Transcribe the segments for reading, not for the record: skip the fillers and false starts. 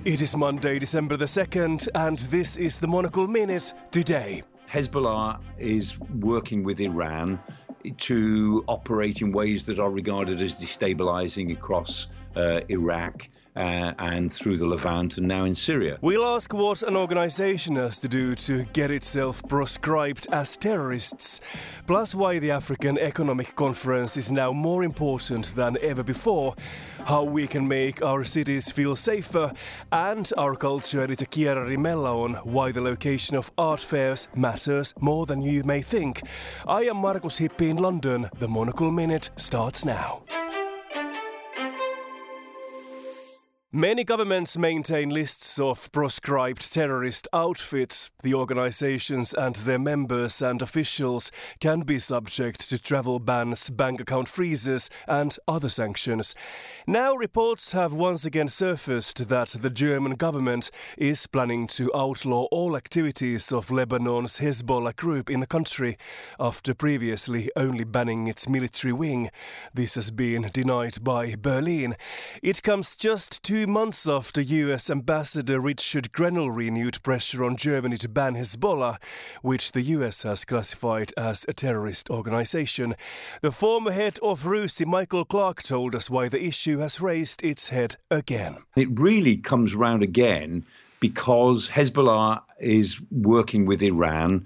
It is Monday, December the 2nd, and this is the Monocle Minute today. Hezbollah is working with Iran to operate in ways that are regarded as destabilizing across Iraq and through the Levant and now in Syria. We'll ask what an organization has to do to get itself proscribed as terrorists, plus why the African Economic Conference is now more important than ever before, how we can make our cities feel safer, and our culture editor Chiara Rimella on why the location of art fairs matters more than you may think. I am Markus Hippi in London. The Monocle Minute starts now. Many governments maintain lists of proscribed terrorist outfits. The organizations and their members and officials can be subject to travel bans, bank account freezes and other sanctions. Now reports have once again surfaced that the German government is planning to outlaw all activities of Lebanon's Hezbollah group in the country, after previously only banning its military wing. This has been denied by Berlin. It comes just 2 months after US Ambassador Richard Grenell renewed pressure on Germany to ban Hezbollah, which the US has classified as a terrorist organization. The former head of RUSI, Michael Clark, told us why the issue has raised its head again. It really comes round again because Hezbollah is working with Iran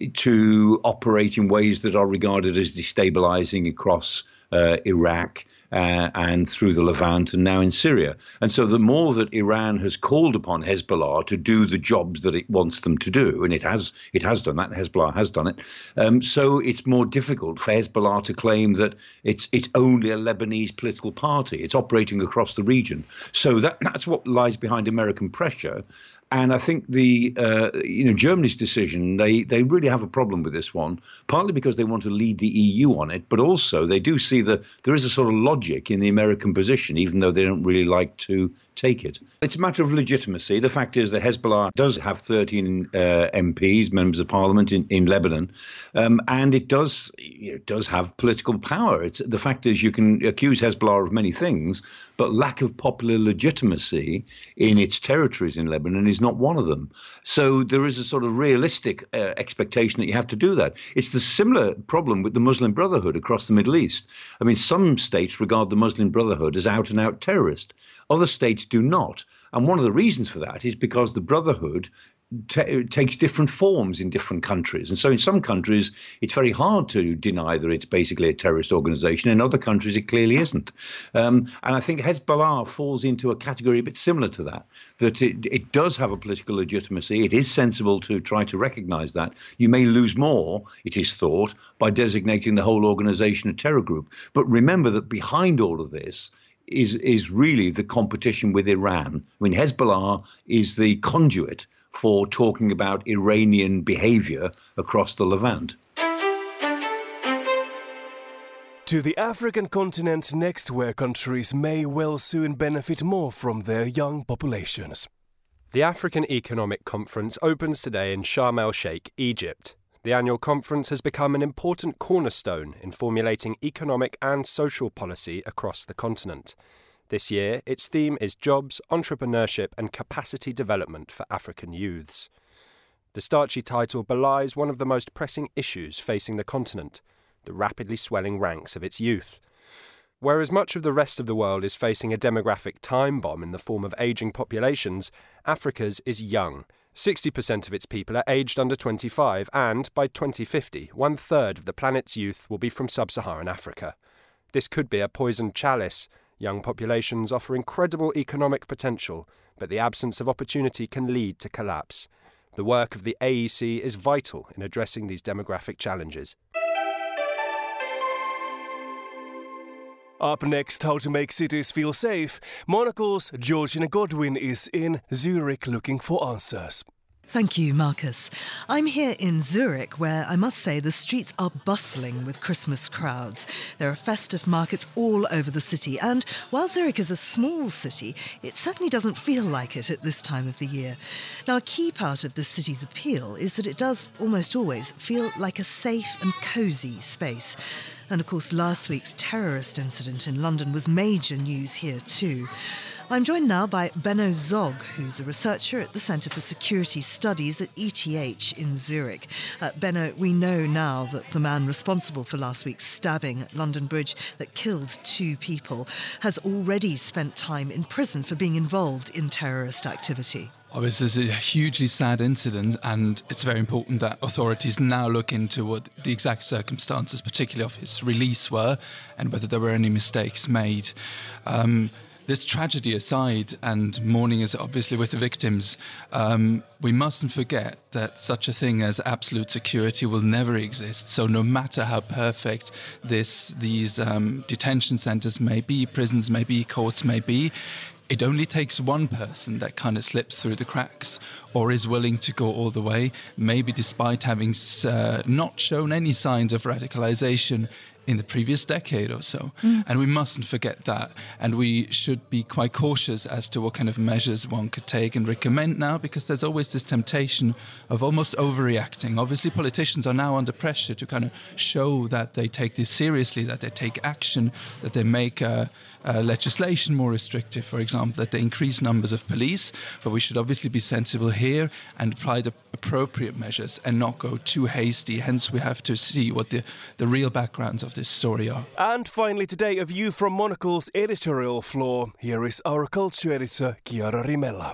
to operate in ways that are regarded as destabilizing across Iraq and through the Levant and now in Syria. And so the more that Iran has called upon Hezbollah to do the jobs that it wants them to do, and it has done that, Hezbollah has done it, so it's more difficult for Hezbollah to claim that it's only a Lebanese political party. It's operating across the region. So that's what lies behind American pressure. And I think Germany's decision, they really have a problem with this one, partly because they want to lead the EU on it, but also they do see that there is a sort of logic in the American position, even though they don't really like to take it. It's a matter of legitimacy. The fact is that Hezbollah does have 13 MPs, members of parliament in Lebanon, and it does have political power. The fact is you can accuse Hezbollah of many things, but lack of popular legitimacy in its territories in Lebanon is not one of them. So there is a sort of realistic expectation that you have to do that. It's the similar problem with the Muslim Brotherhood across the Middle East. I mean, some states regard the Muslim Brotherhood as out and out terrorist. Other states do not. And one of the reasons for that is because the Brotherhood takes different forms in different countries. And so in some countries, it's very hard to deny that it's basically a terrorist organization. In other countries, it clearly isn't. And I think Hezbollah falls into a category a bit similar to that it does have a political legitimacy. It is sensible to try to recognize that. You may lose more, it is thought, by designating the whole organization a terror group. But remember that behind all of this is really the competition with Iran. I mean, Hezbollah is the conduit for talking about Iranian behavior across the Levant. To the African continent next, where countries may well soon benefit more from their young populations. The African Economic Conference opens today in Sharm el-Sheikh, Egypt. The annual conference has become an important cornerstone in formulating economic and social policy across the continent. This year, its theme is jobs, entrepreneurship and capacity development for African youths. The starchy title belies one of the most pressing issues facing the continent, the rapidly swelling ranks of its youth. Whereas much of the rest of the world is facing a demographic time bomb in the form of ageing populations, Africa's is young. 60% of its people are aged under 25 and, by 2050, 1/3 of the planet's youth will be from sub-Saharan Africa. This could be a poisoned chalice. Young populations offer incredible economic potential, but the absence of opportunity can lead to collapse. The work of the AEC is vital in addressing these demographic challenges. Up next, how to make cities feel safe. Monocle's Georgina Godwin is in Zurich looking for answers. Thank you, Marcus. I'm here in Zurich, where I must say the streets are bustling with Christmas crowds. There are festive markets all over the city, and while Zurich is a small city, it certainly doesn't feel like it at this time of the year. Now, a key part of the city's appeal is that it does almost always feel like a safe and cosy space. And of course, last week's terrorist incident in London was major news here too. I'm joined now by Benno Zog, who's a researcher at the Centre for Security Studies at ETH in Zurich. Benno, we know now that the man responsible for last week's stabbing at London Bridge that killed 2 people has already spent time in prison for being involved in terrorist activity. Obviously, this is a hugely sad incident, and it's very important that authorities now look into what the exact circumstances, particularly of his release, were, and whether there were any mistakes made. This tragedy aside, and mourning is obviously with the victims, we mustn't forget that such a thing as absolute security will never exist. So no matter how perfect these detention centres may be, prisons may be, courts may be, it only takes one person that kind of slips through the cracks or is willing to go all the way, maybe despite having not shown any signs of radicalisation in the previous decade or so. And we mustn't forget that. And we should be quite cautious as to what kind of measures one could take and recommend now, because there's always this temptation of almost overreacting. Obviously, politicians are now under pressure to kind of show that they take this seriously, that they take action, that they make legislation more restrictive, for example, that they increase numbers of police. But we should obviously be sensible here and apply the appropriate measures and not go too hasty. Hence, we have to see what the real backgrounds of this story are. And finally today, a view from Monocle's editorial floor. Here is our culture editor, Chiara Rimella.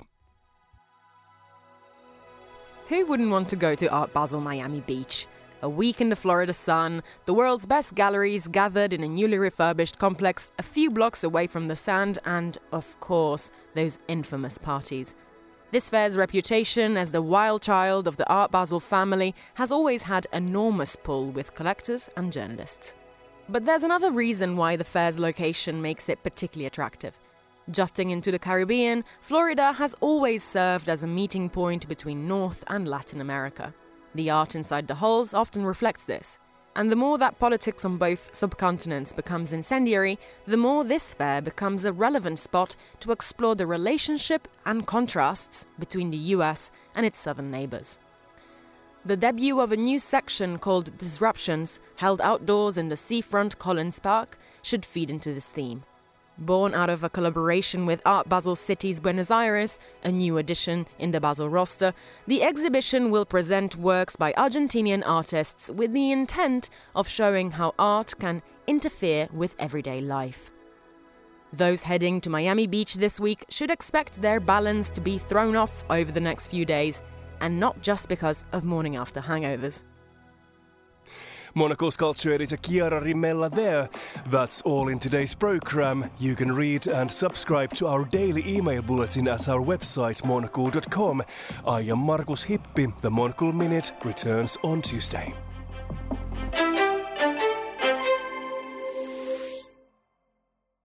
Who wouldn't want to go to Art Basel Miami Beach? A week in the Florida sun, the world's best galleries gathered in a newly refurbished complex a few blocks away from the sand, and, of course, those infamous parties. This fair's reputation as the wild child of the Art Basel family has always had enormous pull with collectors and journalists. But there's another reason why the fair's location makes it particularly attractive. Jutting into the Caribbean, Florida has always served as a meeting point between North and Latin America. The art inside the halls often reflects this. And the more that politics on both subcontinents becomes incendiary, the more this fair becomes a relevant spot to explore the relationship and contrasts between the US and its southern neighbours. The debut of a new section called Disruptions, held outdoors in the seafront Collins Park, should feed into this theme. Born out of a collaboration with Art Basel City's Buenos Aires, a new addition in the Basel roster, the exhibition will present works by Argentinian artists with the intent of showing how art can interfere with everyday life. Those heading to Miami Beach this week should expect their balance to be thrown off over the next few days, and not just because of morning after hangovers. Monocle's culture editor Chiara Rimella there. That's all in today's program. You can read and subscribe to our daily email bulletin at our website monocle.com. I am Markus Hippi. The Monocle Minute returns on Tuesday.